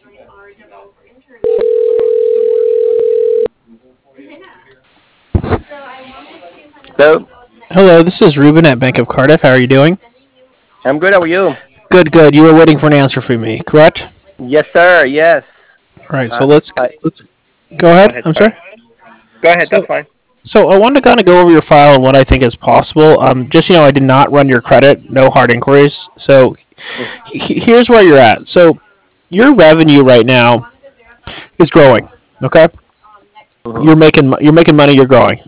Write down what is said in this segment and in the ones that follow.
So, Hello, this is Ruben at Bank of Cardiff. How are you doing? I'm good. How are you? Good, good. You were waiting for an answer from me, correct? Yes, sir. Yes. All right. So Uh, I let's go Go ahead. ahead. I'm sorry. Sorry. Go ahead. That's So fine. so I wanted to kind of go over your file and what I think is possible. Just I did not run your credit, no hard inquiries. So here's where you're at. So your revenue right now is growing. Okay, Mm-hmm. you're making money. You're growing.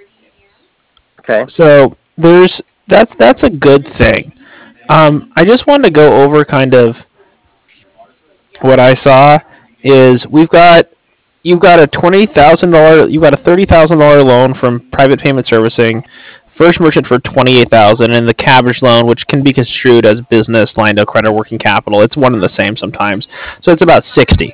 Okay. So that's a good thing. I just wanted to go over kind of what I saw is you've got a $20,000, you've got a $30,000 loan from Private Payment Servicing, First Merchant for 28,000, and the Cabbage loan, which can be construed as business, line of credit, working capital. It's one and the same sometimes, so it's about 60.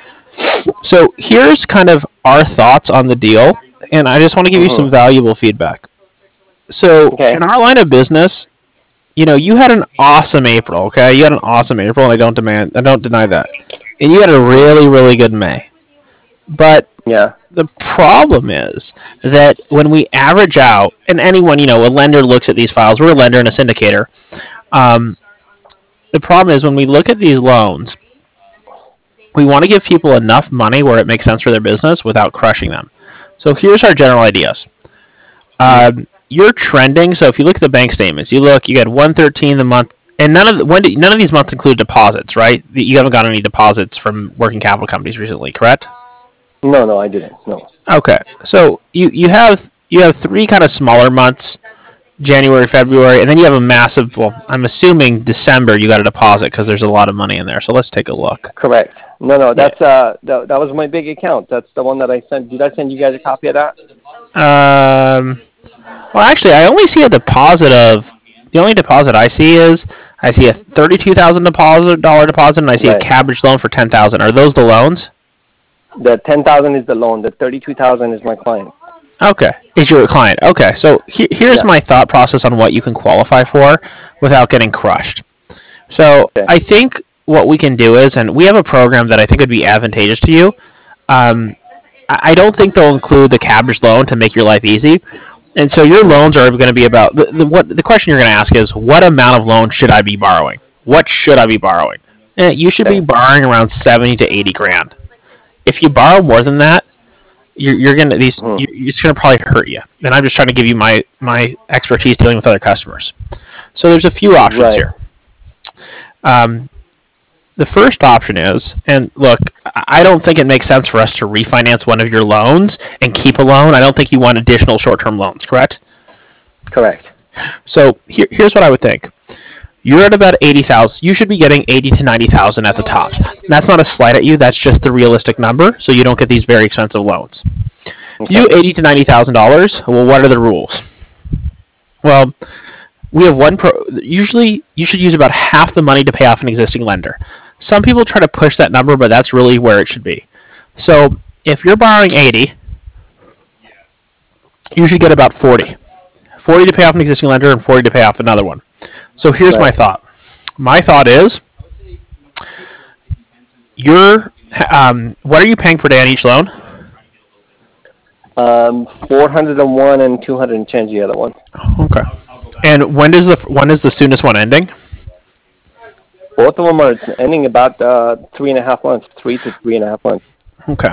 So here's kind of our thoughts on the deal, and I just want to give you some Mm-hmm. valuable feedback. So Okay. in our line of business, you had an awesome April. Okay, you had an awesome April, and I don't deny that. And you had a Mm-hmm. really, really good May. But Yeah. the problem is that when we average out, and anyone, a lender looks at these files, we're a lender and a syndicator. Um, the problem is when we look at these loans, we want to give people enough money where it makes sense for their business without crushing them. So here's our general ideas. Mm-hmm. You're trending. So if you look at the bank statements, you got 113 the month, and none of these months include deposits, right? You haven't got any deposits from working capital companies recently, correct? No, no, I didn't. No. Okay, so you have three kind of smaller months, January, February, and then you have a massive. Well, I'm assuming December you got a deposit because there's a lot of money in there. So let's take a look. Correct. No, no. Yeah. That was my big account. That's the one that I sent. Did I send you guys a copy of that? Um. Well, actually, I only see a deposit of. The only deposit I see a $32,000 deposit, and I see a Right. cabbage loan for 10,000. Are those the loans? The 10,000 is the loan. The 32,000 is my client. Okay, is your client? Okay, so here's Yeah. my thought process on what you can qualify for without getting crushed. So Okay. I think what we can do is, and we have a program that I think would be advantageous to you. Um, I don't think they'll include the cabbage loan to make your life easy. And so your Mm-hmm. loans are going to be about the question you're going to ask is what amount of loan should I be borrowing? What should I be borrowing? You should be Okay. borrowing around 70 to 80 grand. If you borrow more than that, you're gonna these Mm-hmm. it's gonna probably hurt you. And I'm just trying to give you my expertise dealing with other customers. So there's a few options Right. here. Um, the first option is, and look, I don't think it makes sense for us to refinance one of your loans and keep a loan. I don't think you want additional short-term loans, correct? Correct. So here's what I would think. You're at about 80,000. You should be getting 80 to 90,000 at the tops. That's not a slight at you. That's just the realistic number. So you don't get these very expensive loans. You Okay. do 80 to $90,000. Well, what are the rules? Well, we have one pro. Usually, you should use about half the money to pay off an existing lender. Some people try to push that number, but that's really where it should be. So if you're borrowing 80, you should get about 40. 40 to pay off an existing lender and 40 to pay off another one. So here's my Right. thought. My thought is, you're what are you paying per day on each loan? 401 and 200 and change the other one. Okay. And when is the soonest one ending? Both of them are ending about 3.5 months, 3 to 3.5 months. Okay.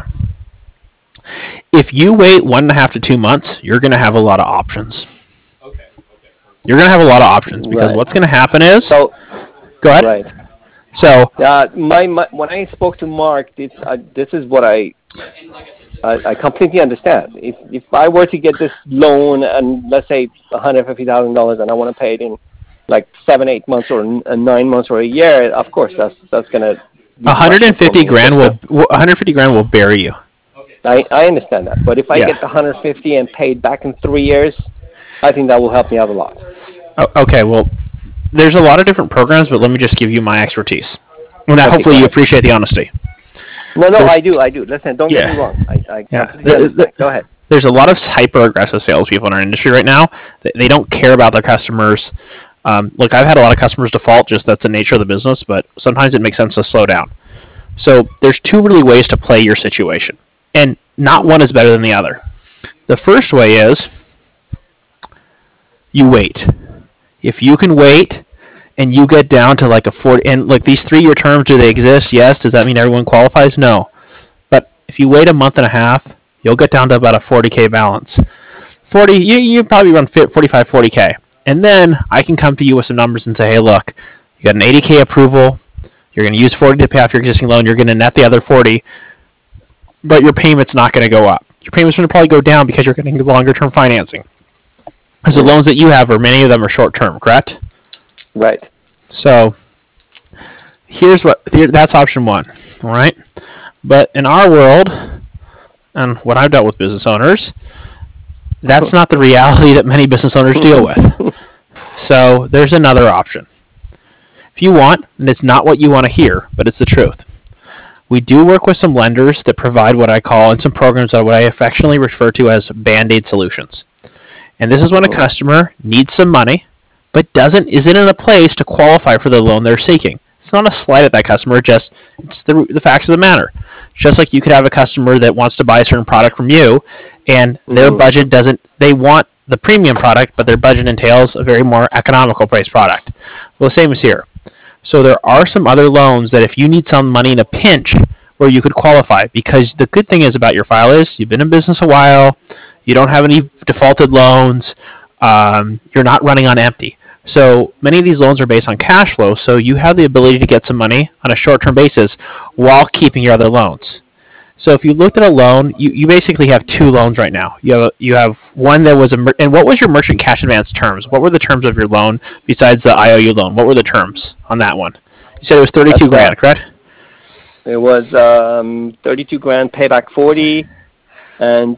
If you wait 1.5 to 2 months, you're going to have a lot of options. You're going to have a lot of options because Right. what's going to happen is, So, go ahead. right. So, My when I spoke to Mark, this is what I completely understand. If I were to get this loan and let's say $150,000 and I want to pay it in like 7, 8 months or 9 months or a year, of course that's gonna be crushing for 150 me. grand will 150 grand will bury you. I understand that, but if I Yeah. get the 150 and paid back in 3 years, I think that will help me out a lot. Okay. Well, there's a lot of different programs, but let me just give you my expertise. And Okay, hopefully go you ahead. appreciate the honesty. No, no, There's I do. Listen, don't get me yeah. wrong. I Yeah. completely understand. Go ahead. There's a lot of hyper aggressive salespeople in our industry right now. They don't care about their customers. Look, I've had a lot of customers default. Just that's the nature of the business. But sometimes it makes sense to slow down. So there's two really ways to play your situation, and not one is better than the other. The first way is you wait. If you can wait and you get down to like a 40, and like these 3-year terms, do they exist? Yes. Does that mean everyone qualifies? No. But if you wait a month and a half, you'll get down to about a 40K balance. 40, you probably run 45, 40K. And then I can come to you with some numbers and say, hey, look, you got an 80K approval. You're going to use 40 to pay off your existing loan. You're going to net the other 40, but your payment's not going to go up. Your payment's going to probably go down because you're getting longer-term financing. Because the loans that you have, many of them are short-term, correct? Right. So that's option one, all right? But in our world, and when I've dealt with business owners, that's not the reality that many business owners deal with. So there's another option. If you want, and it's not what you want to hear, but it's the truth. We do work with some lenders that provide what I call, and some programs that what I affectionately refer to as Band-Aid solutions. And this is when a customer needs some money, but isn't in a place to qualify for the loan they're seeking. It's not a slight at that customer, it's the facts of the matter. Just like you could have a customer that wants to buy a certain product from you, and their budget doesn't, they want the premium product, but their budget entails a very more economical price product. Well, the same is here. So there are some other loans that if you need some money in a pinch, where you could qualify, because the good thing is about your file is you've been in business a while, you don't have any defaulted loans, you're not running on empty. So many of these loans are based on cash flow, so you have the ability to get some money on a short-term basis while keeping your other loans. So if you looked at a loan, you basically have two loans right now. You have one that was and what was your merchant cash advance terms? What were the terms of your loan besides the IOU loan? What were the terms on that one? You said it was 32 grand, correct? It was 32 grand, payback 40, and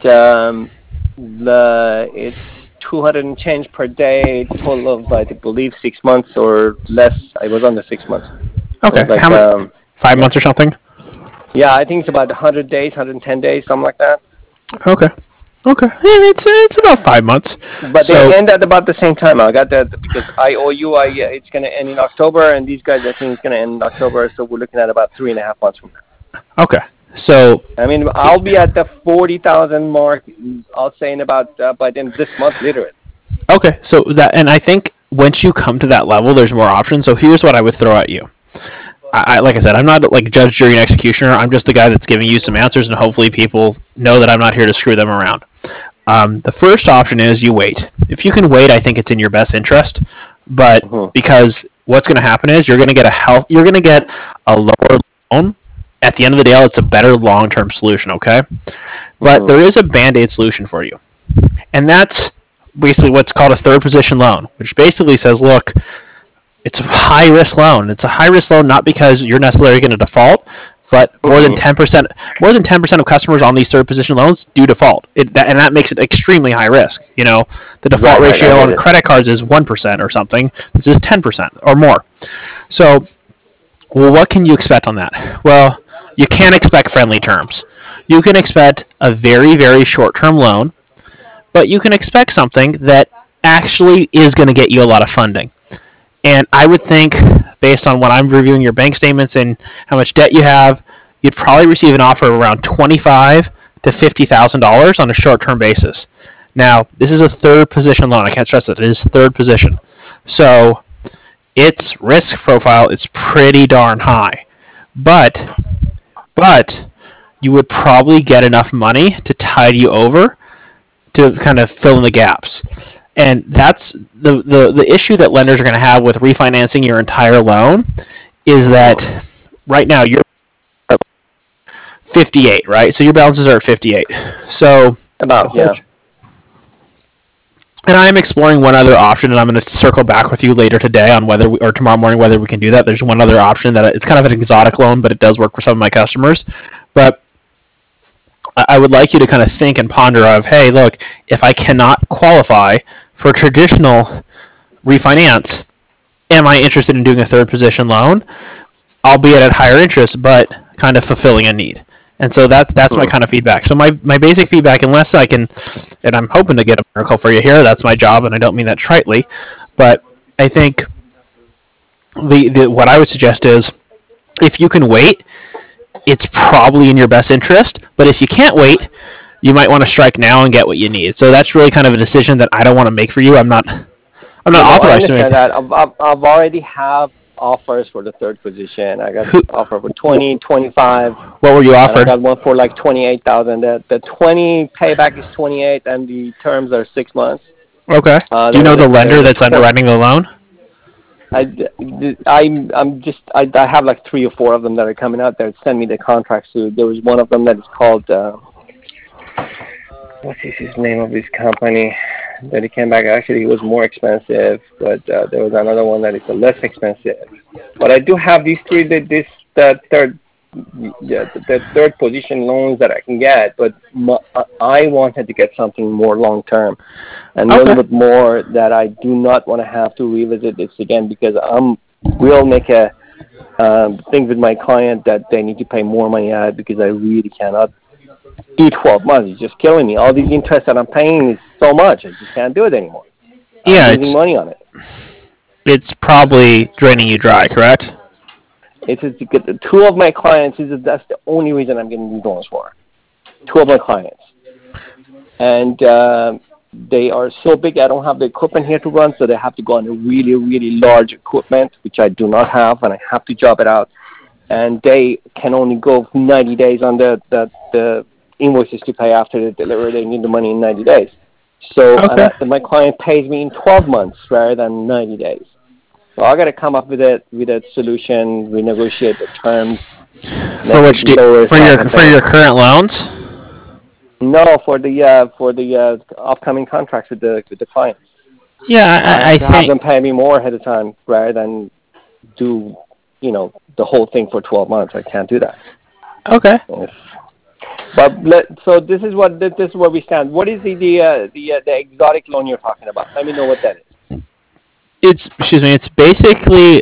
it's 200 and change per day, total of I believe 6 months or less. I was under 6 months. Okay, like, how many? 5 months or something? Yeah, I think it's about 100 days, 110 days, something like that. Okay. Yeah, it's about 5 months. But they end at about the same time. I got that because I owe you. It's going to end in October, and these guys, I think it's going to end in October. So we're looking at about 3.5 months from now. Okay. So I mean, I'll be at the 40,000 mark. I'll say in about by the end of this month, literally. Okay. So and I think once you come to that level, there's more options. So here's what I would throw at you. Like I said, I'm not like judge, jury, and executioner. I'm just the guy that's giving you some answers, and hopefully people know that I'm not here to screw them around. The first option is you wait. If you can wait, I think it's in your best interest. But because what's going to happen is you're going to get a lower loan. At the end of the day, it's a better long-term solution. Okay, but there is a Band-Aid solution for you, and that's basically what's called a third position loan, which basically says, look, it's a high-risk loan. It's a high-risk loan not because you're necessarily going to default, but more than 10% of customers on these third-position loans do default, and that makes it extremely high risk. You know, the default ratio on credit cards is 1% or something. This is 10% or more. So, well, what can you expect on that? Well, you can't expect friendly terms. You can expect a very, very short-term loan, but you can expect something that actually is going to get you a lot of funding. And I would think, based on when I'm reviewing your bank statements and how much debt you have, you'd probably receive an offer of around $25,000 to $50,000 on a short-term basis. Now, this is a third position loan. I can't stress it. It is third position. So its risk profile is pretty darn high. But you would probably get enough money to tide you over to kind of fill in the gaps. And that's the issue that lenders are going to have with refinancing your entire loan is that right now you're at 58, right? So your balances are at 58. So about, yeah. And I'm exploring one other option, and I'm going to circle back with you later today on or tomorrow morning whether we can do that. There's one other option that it's kind of an exotic loan, but it does work for some of my customers. But I would like you to kind of think and ponder of, hey, look, if I cannot qualify for traditional refinance, am I interested in doing a third position loan, albeit at higher interest, but kind of fulfilling a need? And so that's my kind of feedback. So my basic feedback, unless I can, and I'm hoping to get a miracle for you here, that's my job, and I don't mean that tritely, but I think what I would suggest is if you can wait, it's probably in your best interest. But if you can't wait, you might want to strike now and get what you need. So that's really kind of a decision that I don't want to make for you. I'm not I authorized to make. understand that. I've already have offers for the third position. I got Who, offer for 20, 25, what were you and I offered? got one for like 28,000. The 20 payback is 28, and the terms are 6 months. Okay. Do you know the There lender was a that's underwriting the loan? I have like 3 or 4 of them that are coming out there. Send me the contracts to. There was one of them that is called what's his name of this company that he came back. Actually, it was more expensive, but there was another one that is less expensive. But I do have these three. The third. Yeah, the third position loans that I can get, but I wanted to get something more long term and a little Okay. bit more that I do not want to have to revisit this again because we'll make a thing with my client that they need to pay more money out because I really cannot do 12 months. It's just killing me. All these interest that I'm paying is so much. I just can't do it anymore. I'm Yeah, losing money on it. it's probably draining you dry, correct? It's just because the 2 of my clients that's the only reason I'm getting these loans for. 2 of my clients, and they are so big. I don't have the equipment here to run, so they have to go on a really, really large equipment, which I do not have, and I have to job it out. And they can only go 90 days on the invoices to pay after the delivery. They need the money in 90 days. So Okay. my client pays me in 12 months rather than 90 days. So I got to come up with a solution, renegotiate the terms, For make it which lower for your something. current loans? No, for the upcoming contracts with the clients. Yeah, I I have to have think. them pay me more ahead of time rather than do the whole thing for 12 months. I can't do that. Okay. Yes. But so this is where we stand. What is the exotic loan you're talking about? Let me know what that is. It's excuse me. It's basically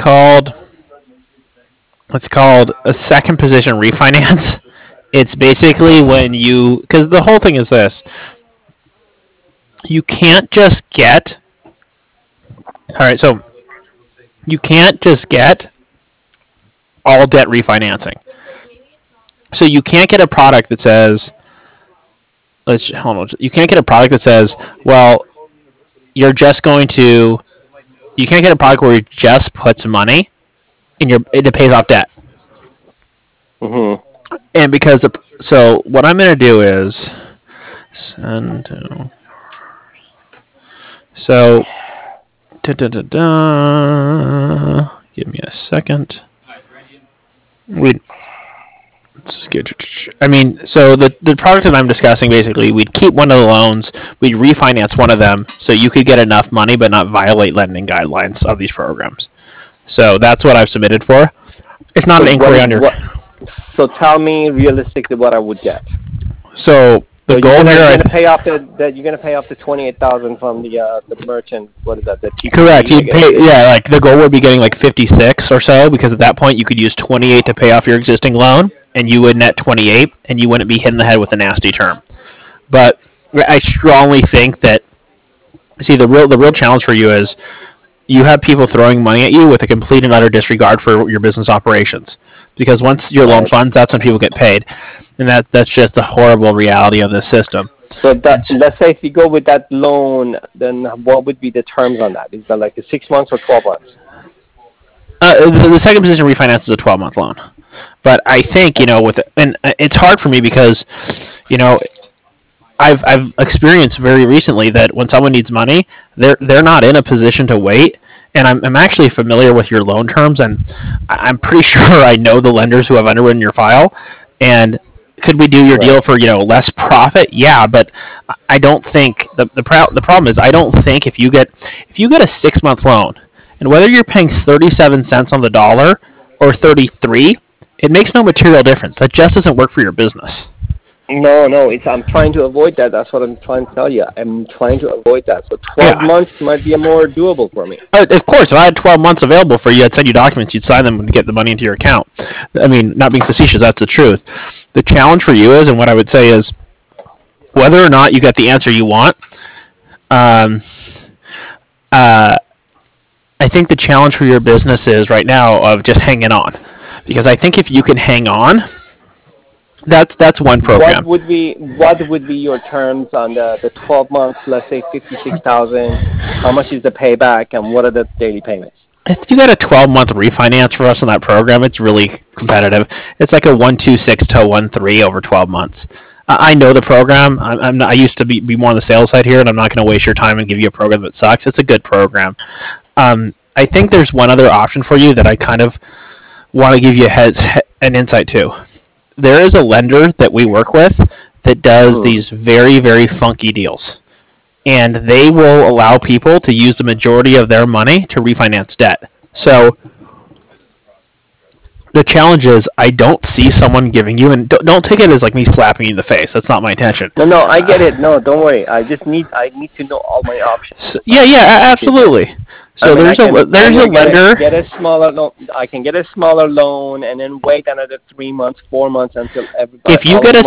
it's called a second position refinance. It's basically when you because the whole thing is this: you can't just get. All right, so you can't just get all debt refinancing. So you can't get a product that says let's hold on. You can't get a product that says, well, you're just going to. You can't get a product where you just puts money in your it pays off debt. Mhm. And because so what I'm gonna do is send to so da, da, da, da, give me a second. We I mean, so the product that I'm discussing basically, we'd keep one of the loans, we'd refinance one of them, so you could get enough money but not violate lending guidelines of these programs. So that's what I've submitted for. It's not So an what inquiry is on your. what? So tell me realistically what I would get. So the So you're goal gonna here, you're I gonna pay off you're gonna pay off the 28,000 from the merchant. What is that? The correct. TPP, I You'd guess pay, it is. yeah, like the goal would be getting like 56 or so because at that point you could use 28 to pay off your existing loan, and you would net 28, and you wouldn't be hitting the head with a nasty term. But I strongly think that see the real challenge for you is you have people throwing money at you with a complete and utter disregard for your business operations. Because once your loan Right. funds, that's when people get paid, and that's just the horrible reality of this system. So And that let's say if you go with that loan, then what would be the terms on that? Is that like a 6 months or 12 months? the second position refinance is a 12-month loan, but I think with and it's hard for me because you know I've experienced very recently that when someone needs money, they're not in a position to wait. And I'm actually familiar with your loan terms, and I'm pretty sure I know the lenders who have underwritten your file. And could we do your deal Right. for less profit? Yeah, but I don't think the problem is I don't think if you get a 6 month loan, and whether you're paying 37 cents on the dollar or 33, it makes no material difference. That just doesn't work for your business. No, no, it's I'm trying to avoid that. That's what I'm trying to tell you. I'm trying to avoid that. So 12 Yeah. months might be a more doable for me. Of course, if I had 12 months available for you, I'd send you documents, you'd sign them, and get the money into your account. I mean, not being facetious, that's the truth. The challenge for you is, and what I would say is, whether or not you get the answer you want, um, uh, I think the challenge for your business is right now of just hanging on. because I think if you can hang on, that's one program. What would be your terms on the 12 months? Let's say 56,000. How much is the payback, and what are the daily payments? If you got a 12-month refinance for us on that program, it's really competitive. It's like a 126 to 1.3 over 12 months. I know the program. I used to be more on the sales side here, and I'm not going to waste your time and give you a program that sucks. It's a good program. I think there's one other option for you that I kind of want to give you an insight to. There is a lender that we work with that does these very, very funky deals. And they will allow people to use the majority of their money to refinance debt. So the challenge is I don't see someone giving you, and don't take it as like me slapping you in the face. That's not my intention. No, I get it. No, don't worry. I need to know all my options. So, yeah, absolutely. So there's a lender. Get a smaller loan. I can get a smaller loan and then wait another 3 months, 4 months until everybody.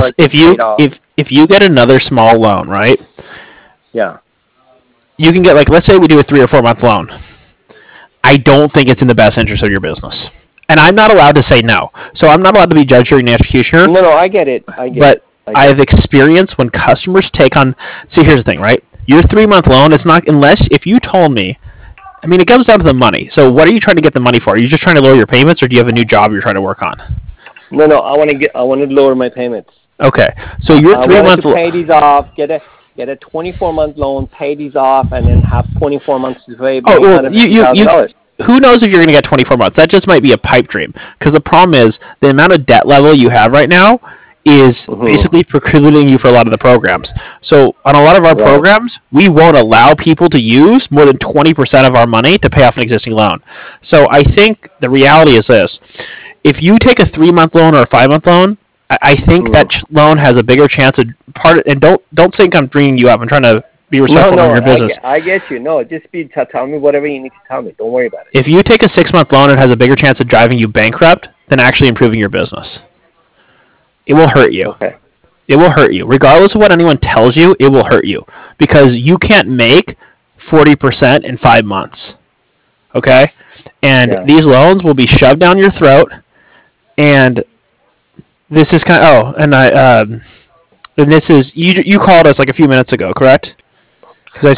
If you get another small loan, right? Yeah. You can get, like, let's say we do a 3 or 4 month loan. I don't think it's in the best interest of your business. And I'm not allowed to say no. So I'm not allowed to be judge, jury, and executioner. No, I get it. But I have experienced when customers take on. See, here's the thing, right? Your 3 month loan, it's not, unless if you told me. I mean, it comes down to the money. So what are you trying to get the money for? Are you just trying to lower your payments, or do you have a new job you're trying to work on? No, I want to lower my payments. Okay. So your 3 month loan. Pay these off. Get a 24-month loan, pay these off, and then have 24 months to pay. Oh, well, you who knows if you're going to get 24 months? That just might be a pipe dream. Because the problem is the amount of debt level you have right now is basically precluding you for a lot of the programs. So on a lot of our programs, we won't allow people to use more than 20% of our money to pay off an existing loan. So I think the reality is this. If you take a 3 month loan or a 5 month loan, I think that loan has a bigger chance of and don't think I'm bringing you up. I'm trying to be respectful of your business. I get you. No, just tell me whatever you need to tell me. Don't worry about it. If you take a 6 month loan, it has a bigger chance of driving you bankrupt than actually improving your business. It will hurt you. Okay. It will hurt you. Regardless of what anyone tells you, it will hurt you. Because you can't make 40% in 5 months. Okay? And these loans will be shoved down your throat. And this is and this is, you called us like a few minutes ago, correct? I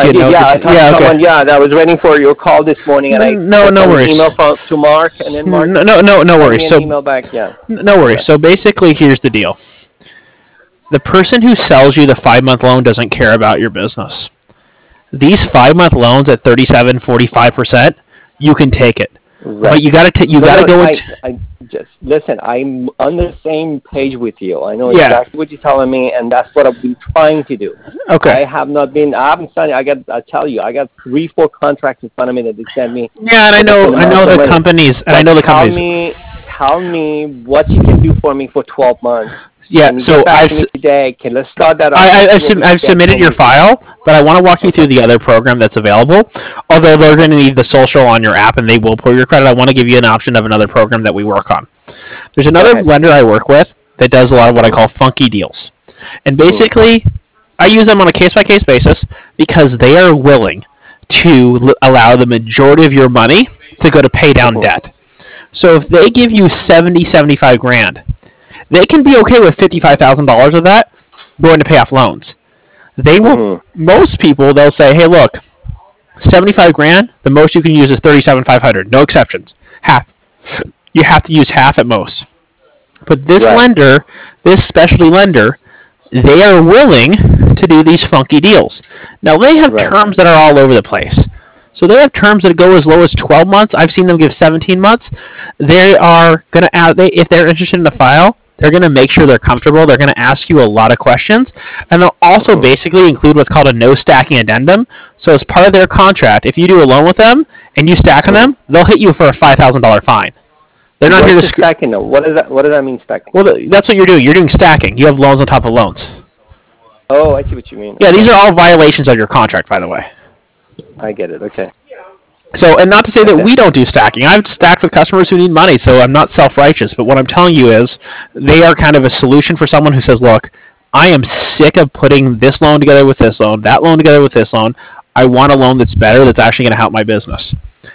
was waiting for your call this morning, and no worries. Email to Mark, and then Mark. No worries. So email back, yeah. No worries. So basically, here's the deal: the person who sells you the 5 month loan doesn't care about your business. These 5 month loans at 37-45%, you can take it, but you got to go into. Just listen. I'm on the same page with you. I know exactly what you're telling me, and that's what I've been trying to do. Okay. I haven't signed. I got 3-4 contracts in front of me that they sent me. Yeah, and I know the companies, and I know the companies. Tell me what you can do for me for 12 months. Yeah, so let's start that off. I've submitted your file, but I want to walk you through the other program that's available. Although they're going to need the social on your app, and they will pull your credit. I want to give you an option of another program that we work on. There's another lender I work with that does a lot of what I call funky deals, and basically, I use them on a case-by-case basis because they are willing to allow the majority of your money to go to pay down debt. So if they give you 75 grand. They can be okay with $55,000 of that going to pay off loans. They will. Most people, they'll say, "Hey, look, 75 grand. The most you can use is 37,500. No exceptions. Half. You have to use half at most." But this lender, this specialty lender, they are willing to do these funky deals. Now they have terms that are all over the place. So they have terms that go as low as 12 months. I've seen them give 17 months. They are going to add. If they're interested in the file. They're going to make sure they're comfortable. They're going to ask you a lot of questions. And they'll also basically include what's called a no stacking addendum. So as part of their contract, if you do a loan with them and you stack on them, they'll hit you for a $5,000 fine. They're not here to stacking though? What does that mean, stacking? Well, that's what you're doing. You're doing stacking. You have loans on top of loans. Oh, I see what you mean. Yeah, these are all violations of your contract, by the way. I get it. Okay. So, and not to say that we don't do stacking. I've stacked with customers who need money, so I'm not self-righteous. But what I'm telling you is they are kind of a solution for someone who says, look, I am sick of putting this loan together with this loan, that loan together with this loan. I want a loan that's better, that's actually going to help my business.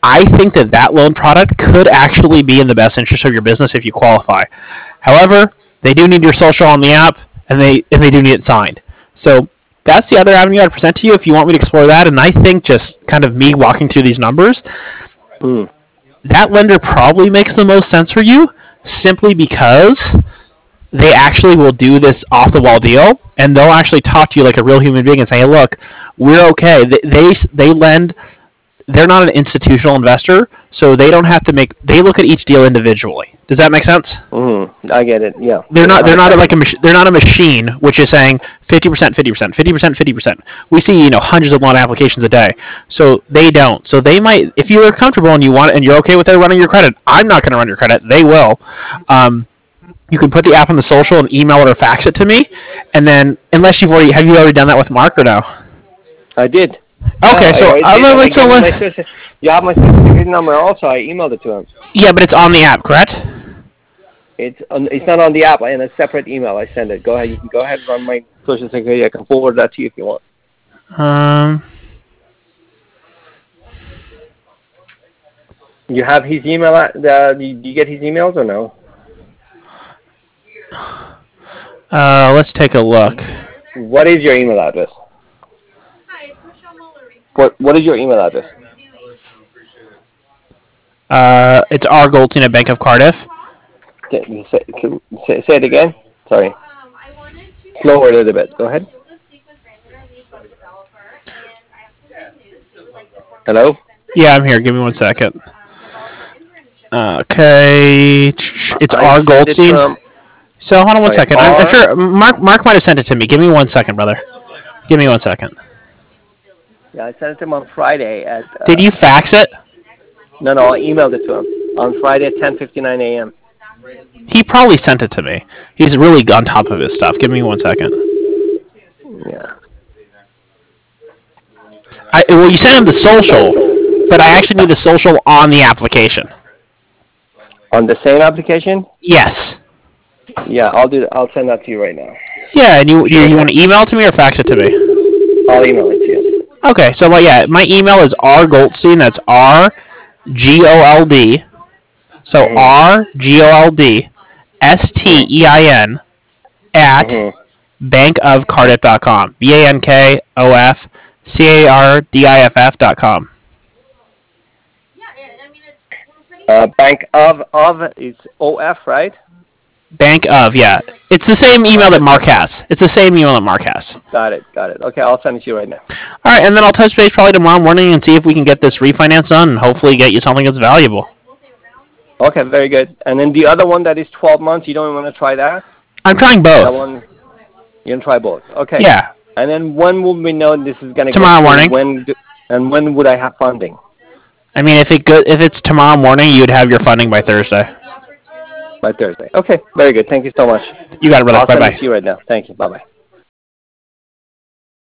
I think that loan product could actually be in the best interest of your business if you qualify. However, they do need your social on the app, and they do need it signed. So that's the other avenue I'd present to you if you want me to explore that. And I think just kind of me walking through these numbers, that lender probably makes the most sense for you, simply because they actually will do this off the wall deal, and they'll actually talk to you like a real human being and say, "Hey, look, we're okay." They lend. They're not an institutional investor, so they don't have to make. They look at each deal individually. Does that make sense? I get it. Yeah. They're not like a they're not a machine which is saying 50%, 50%, 50%, 50%. We see hundreds of loan applications a day, so they don't. So they might, if you're comfortable and you want and you're okay with their running your credit. I'm not going to run your credit. They will. You can put the app on the social and email it or fax it to me, and then unless have you already done that with Mark or no? I did. Okay, so you have my certificate number also. I emailed it to him. Yeah, but it's on the app, correct? It's not on the app. In a separate email, I send it. Go ahead. You can go ahead and run my social security. I can forward that to you if you want. You have his email. Do you get his emails or no? Let's take a look. What is your email address? What is your email address? It's R Goldstein at Bank of Cardiff. Say it again. Sorry. Slower a little bit. Go ahead. Hello? Yeah, I'm here. Give me 1 second. Okay. It's R Goldstein. So hold on 1 second. I'm sure Mark might have sent it to me. Give me 1 second, brother. Give me 1 second. Yeah, I sent it to him on Friday at... Did you fax it? No, I emailed it to him on Friday at 10:59 a.m. He probably sent it to me. He's really on top of his stuff. Give me 1 second. Yeah. Well, you sent him the social, but I actually need the social on the application. On the same application? Yes. Yeah, I'll send that to you right now. Yeah, and you want to email it to me or fax it to me? I'll email it to you. Okay, so my email is rgoldstein. That's RGOLD. So RGOLD STEIN at bankofcardiff.com. BANKOFCARDIFF.com. Bank of is OF, right? Bank of, yeah. It's the same email that Mark has. Got it. Okay, I'll send it to you right now. All right, and then I'll touch base probably tomorrow morning and see if we can get this refinance done and hopefully get you something that's valuable. Okay, very good. And then the other one that is 12 months, you don't want to try that? I'm trying both. That one, you're going to try both. Okay. Yeah. And then when will we know this is going to tomorrow morning? When would I have funding? I mean, if it's tomorrow morning, you'd have your funding by Thursday. By Thursday. Okay, very good. Thank you so much. You got it, brother. I'll Bye-bye. send it to you right now. Thank you. Bye-bye.